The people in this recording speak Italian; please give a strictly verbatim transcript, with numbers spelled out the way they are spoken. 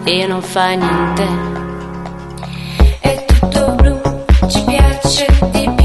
e non fai niente. È tutto blu, ci piace di più.